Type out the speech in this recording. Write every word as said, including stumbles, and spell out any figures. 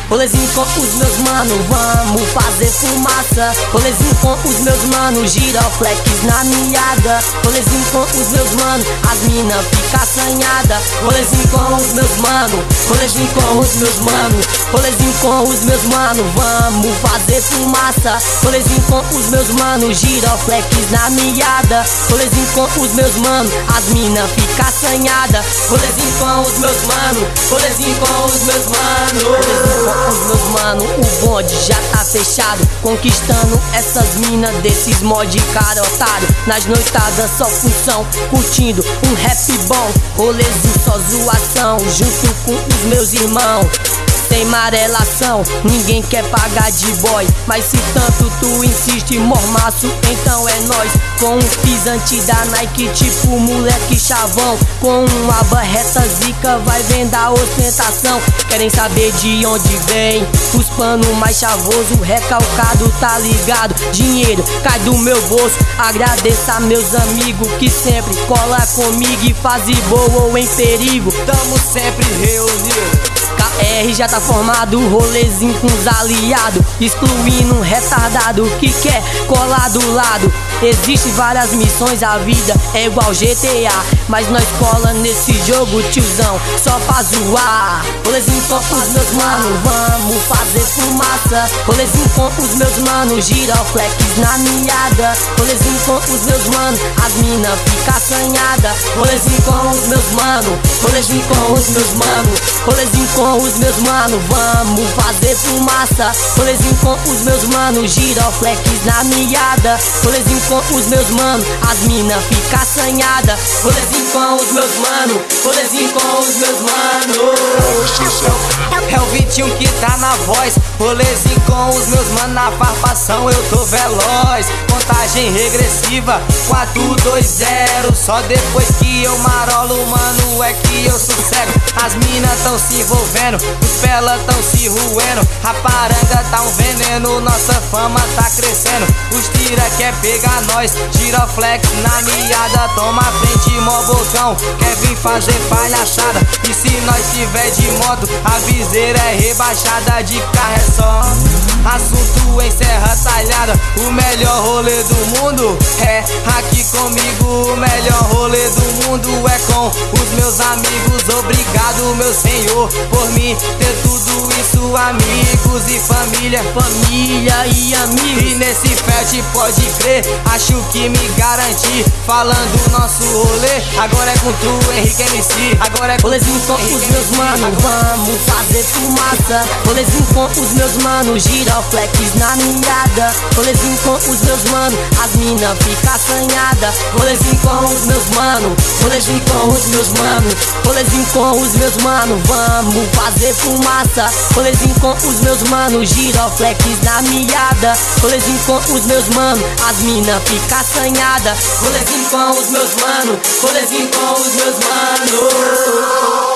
rolezinho com os meus mano, vamos fazer fumaça. Rolezinho com os meus mano, giroflex na miada. Rolezinho com os meus mano, as mina fica assanhada. Rolezinho com os meus mano, rolezinho com os meus mano, rolezinho com os meus mano, vamos fazer fumaça. Rolezinho com os meus mano, giroflex na miada. Rolezinho com os meus mano, as mina fica assanhada. Rolezinho com os meus mano, rolezinho com os meus mano, rolezinho com os meus mano, o bonde já tá fechado, conquistando essas minas desses mod carotado. Nas noitadas só função, curtindo um rap bom, rolezinho só zoação, junto com os meus irmãos. Sem marelação, ninguém quer pagar de boy, mas se tanto tu insiste, mormaço, então é nóis. Com um pisante da Nike, tipo moleque chavão, com uma barreta zica, vai vendo a ostentação. Querem saber de onde vem os pano mais chavoso, recalcado, tá ligado? Dinheiro cai do meu bolso, agradeça meus amigos que sempre cola comigo e fazem boa ou em perigo. Tamo sempre reunidos. K R já tá formado, rolezinho com os aliados, excluindo um retardado que quer colar do lado. Existem várias missões, a vida é igual G T A, mas nós cola nesse jogo, tiozão, só pra zoar. Rolezinho com os meus mano, vamos fazer fumaça. Rolezinho com os meus mano, giroflex na miada. Rolezinho com os meus mano, as mina fica assanhada. Rolezinho com os meus mano, rolezinho com os meus mano, rolezinho com os meus mano, vamos fazer fumaça. Rolezinho com os meus mano, giroflex na miada. Rolezinho com os meus mano, as mina fica assanhada. Rolezinho com os meus mano, rolezinho com os meus mano. É o vinte e um que tá na voz, rolezinho com os meus mano, na farpação eu tô veloz. Contagem regressiva, quatro, dois, zero. Só depois que eu marolo, mano, é que eu sossego. As mina tão se envolvendo, os pela tão se ruendo. A paranga tá um veneno, nossa fama tá crescendo. Os tira quer pegar nós, giroflex na miada. Toma a frente, mó bocão, quer vir fazer palhaçada. E se nós tiver de moto, a viseira é rebaixada, de carro é só assunto em Serra Talhada. O melhor rolê do mundo é aqui comigo. O melhor rolê do mundo é com os meus amigos. Obrigado, meu senhor, por mim ter tudo isso. Amigos e família, família e amigos. E nesse fete pode crer, acho que me garanti. Falando nosso rolê, agora é com tu, Henrique M C. Agora é com rolezinho com os meus mano, vamos fazer fumaça. Rolezinho com os meus mano, giroflex na miada. Rolezinho com os meus mano, as mina fica assanhada. Rolezinho com os meus mano, rolezinho com os meus mano, rolezinho com os meus mano, vamos fazer fumaça. Rolezinho com os meus mano, giroflex na miada. Rolezinho com os meus mano, as mina fica assanhada. Rolezinho com os meus mano, rolezinho com os meus mano.